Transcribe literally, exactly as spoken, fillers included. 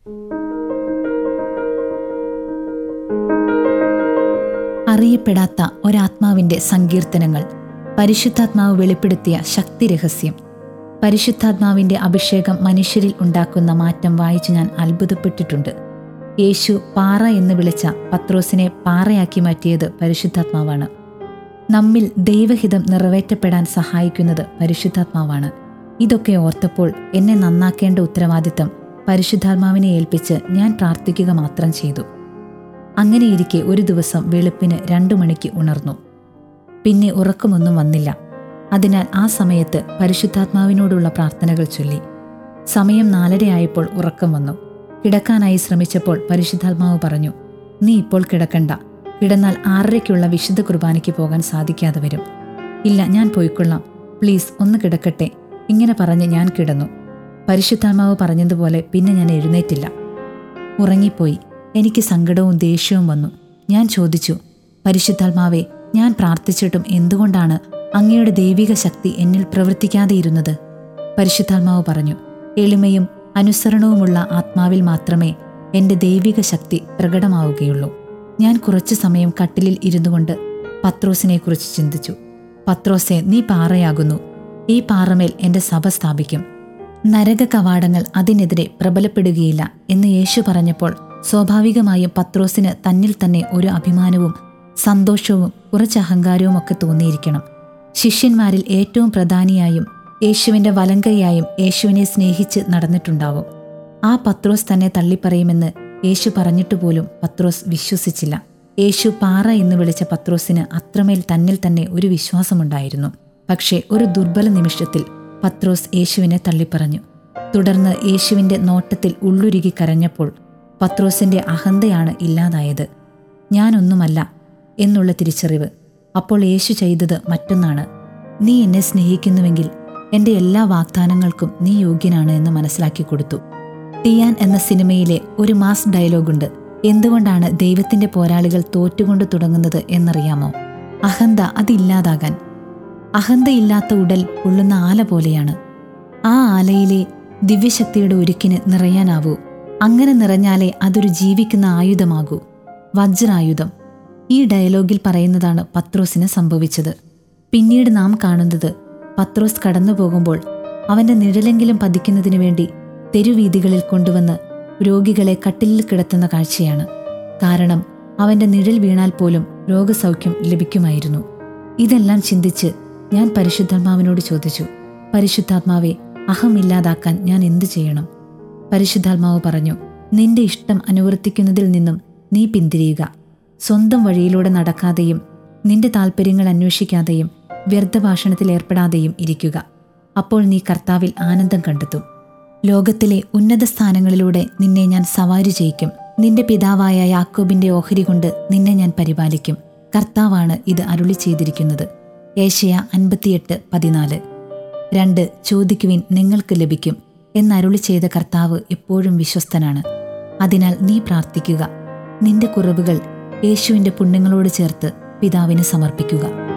അറിയപ്പെടാത്ത ഒരാത്മാവിന്റെ സങ്കീർത്തനങ്ങൾ. പരിശുദ്ധാത്മാവ് വെളിപ്പെടുത്തിയ ശക്തി രഹസ്യം. പരിശുദ്ധാത്മാവിന്റെ അഭിഷേകം മനുഷ്യരിൽ ഉണ്ടാക്കുന്ന മാറ്റം വായിച്ചു ഞാൻ അത്ഭുതപ്പെട്ടിട്ടുണ്ട്. യേശു പാറ എന്ന് വിളിച്ച പത്രോസിനെ പാറയാക്കി മാറ്റിയത് പരിശുദ്ധാത്മാവാണ്. നമ്മിൽ ദൈവഹിതം നിറവേറ്റപ്പെടാൻ സഹായിക്കുന്നത് പരിശുദ്ധാത്മാവാണ്. ഇതൊക്കെ ഓർത്തപ്പോൾ എന്നെ നന്നാക്കേണ്ട ഉത്തരവാദിത്തം പരിശുദ്ധാത്മാവിനെ ഏൽപ്പിച്ച് ഞാൻ പ്രാർത്ഥിക്കുക മാത്രം ചെയ്തു. അങ്ങനെയിരിക്കെ ഒരു ദിവസം വെളുപ്പിന് രണ്ടു മണിക്ക് ഉണർന്നു. പിന്നെ ഉറക്കമൊന്നും വന്നില്ല. അതിനാൽ ആ സമയത്ത് പരിശുദ്ധാത്മാവിനോടുള്ള പ്രാർത്ഥനകൾ ചൊല്ലി. സമയം നാലരയായപ്പോൾ ഉറക്കം വന്നു. കിടക്കാനായി ശ്രമിച്ചപ്പോൾ പരിശുദ്ധാത്മാവ് പറഞ്ഞു, നീ ഇപ്പോൾ കിടക്കണ്ട, കിടന്നാൽ ആറരയ്ക്കുള്ള വിശുദ്ധ കുർബാനയ്ക്ക് പോകാൻ സാധിക്കാതെ വരും. ഇല്ല, ഞാൻ പോയിക്കൊള്ളാം, പ്ലീസ് ഒന്ന് കിടക്കട്ടെ. ഇങ്ങനെ പറഞ്ഞ് ഞാൻ കിടന്നു. പരിശുദ്ധാത്മാവ് പറഞ്ഞതുപോലെ പിന്നെ ഞാൻ എഴുന്നേറ്റില്ല, ഉറങ്ങിപ്പോയി. എനിക്ക് സങ്കടവും ദേഷ്യവും വന്നു. ഞാൻ ചോദിച്ചു, പരിശുദ്ധാത്മാവേ, ഞാൻ പ്രാർത്ഥിച്ചിട്ടും എന്തുകൊണ്ടാണ് അങ്ങയുടെ ദൈവിക ശക്തി എന്നിൽ പ്രവർത്തിക്കാതെ ഇരുന്നത്? പരിശുദ്ധാത്മാവ് പറഞ്ഞു, എളിമയും അനുസരണവുമുള്ള ആത്മാവിൽ മാത്രമേ എൻ്റെ ദൈവിക ശക്തി പ്രകടമാവുകയുള്ളൂ. ഞാൻ കുറച്ചു സമയം കട്ടിലിൽ ഇരുന്നു കൊണ്ട് പത്രോസിനെക്കുറിച്ച് ചിന്തിച്ചു. പത്രോസേ, നീ പാറയാകുന്നു. ഈ പാറമേൽ എൻ്റെ സഭ സ്ഥാപിക്കും. നരക കവാടങ്ങൾ അതിനെതിരെ പ്രബലപ്പെടുകയില്ല എന്ന് യേശു പറഞ്ഞപ്പോൾ സ്വാഭാവികമായും പത്രോസിന് തന്നിൽ തന്നെ ഒരു അഭിമാനവും സന്തോഷവും കുറച്ച് അഹങ്കാരവും ഒക്കെ തോന്നിയിരിക്കണം. ശിഷ്യന്മാരിൽ ഏറ്റവും പ്രധാനിയായും യേശുവിൻ്റെ വലങ്കയായും യേശുവിനെ സ്നേഹിച്ച് നടന്നിട്ടുണ്ടാവും. ആ പത്രോസ് തന്നെ തള്ളിപ്പറയുമെന്ന് യേശു പറഞ്ഞിട്ട് പോലും പത്രോസ് വിശ്വസിച്ചില്ല. യേശു പാറ എന്ന് വിളിച്ച പത്രോസിന് അത്രമേൽ തന്നിൽ തന്നെ ഒരു വിശ്വാസമുണ്ടായിരുന്നു. പക്ഷേ ഒരു ദുർബല നിമിഷത്തിൽ പത്രോസ് യേശുവിനെ തള്ളിപ്പറഞ്ഞു. തുടർന്ന് യേശുവിൻ്റെ നോട്ടത്തിൽ ഉള്ളുരുകി കരഞ്ഞപ്പോൾ പത്രോസിന്റെ അഹന്തയാണ് ഇല്ലാതായത്. ഞാനൊന്നുമല്ല എന്നുള്ള തിരിച്ചറിവ്. അപ്പോൾ യേശു ചെയ്തത് മറ്റൊന്നാണ്. നീ എന്നെ സ്നേഹിക്കുന്നുവെങ്കിൽ എൻ്റെ എല്ലാ വാഗ്ദാനങ്ങൾക്കും നീ യോഗ്യനാണ് എന്ന് മനസ്സിലാക്കി കൊടുത്തു. ടിയാൻ എന്ന സിനിമയിലെ ഒരു മാസ് ഡയലോഗുണ്ട്. എന്തുകൊണ്ടാണ് ദൈവത്തിന്റെ പോരാളികൾ തോറ്റുകൊണ്ട് തുടങ്ങുന്നത് എന്നറിയാമോ? അഹന്ത അതില്ലാതാകാൻ. അഹന്തയില്ലാത്ത ഉടൽ പൊള്ളുന്ന ആല പോലെയാണ്. ആ ആലയിലെ ദിവ്യശക്തിയുടെ ഉരുക്കിന് നിറയാനാവൂ. അങ്ങനെ നിറഞ്ഞാലേ അതൊരു ജീവിക്കുന്ന ആയുധമാകൂ, വജ്രായുധം. ഈ ഡയലോഗിൽ പറയുന്നതാണ് പത്രോസിന് സംഭവിച്ചത്. പിന്നീട് നാം കാണുന്നത് പത്രോസ് കടന്നു പോകുമ്പോൾ അവന്റെ നിഴലെങ്കിലും പതിക്കുന്നതിനു വേണ്ടി തെരുവീഥികളിൽ കൊണ്ടുവന്ന് രോഗികളെ കട്ടിലിൽ കിടത്തുന്ന കാഴ്ചയാണ്. കാരണം അവന്റെ നിഴൽ വീണാൽ പോലും രോഗസൗഖ്യം ലഭിക്കുമായിരുന്നു. ഇതെല്ലാം ചിന്തിച്ച് ഞാൻ പരിശുദ്ധാത്മാവിനോട് ചോദിച്ചു, പരിശുദ്ധാത്മാവെ, അഹമില്ലാതാക്കാൻ ഞാൻ എന്തു ചെയ്യണം? പരിശുദ്ധാത്മാവ് പറഞ്ഞു, നിന്റെ ഇഷ്ടം അനുവർത്തിക്കുന്നതിൽ നിന്നും നീ പിന്തിരിയുക. സ്വന്തം വഴിയിലൂടെ നടക്കാതെയും നിന്റെ താല്പര്യങ്ങൾ അന്വേഷിക്കാതെയും വ്യർത്ഥഭാഷണത്തിൽ ഏർപ്പെടാതെയും ഇരിക്കുക. അപ്പോൾ നീ കർത്താവിൽ ആനന്ദം കണ്ടെത്തും. ലോകത്തിലെ ഉന്നത സ്ഥാനങ്ങളിലൂടെ നിന്നെ ഞാൻ സവാരി ചെയ്യിക്കും. നിന്റെ പിതാവായ യാക്കോബിന്റെ ഓഹരി കൊണ്ട് നിന്നെ ഞാൻ പരിപാലിക്കും. കർത്താവാണ് ഇത് അരുളി ചെയ്തിരിക്കുന്നത്. ഏശയ്യാ അൻപത്തിയെട്ട് പതിനാല്. രണ്ട് ചോദിക്കുവിൻ, നിങ്ങൾക്ക് ലഭിക്കും എന്നരുളി ചെയ്ത കർത്താവ് എപ്പോഴും വിശ്വസ്തനാണ്. അതിനാൽ നീ പ്രാർത്ഥിക്കുക. നിന്റെ കുറവുകൾ യേശുവിൻ്റെ പുണ്യങ്ങളോട് ചേർത്ത് പിതാവിന് സമർപ്പിക്കുക.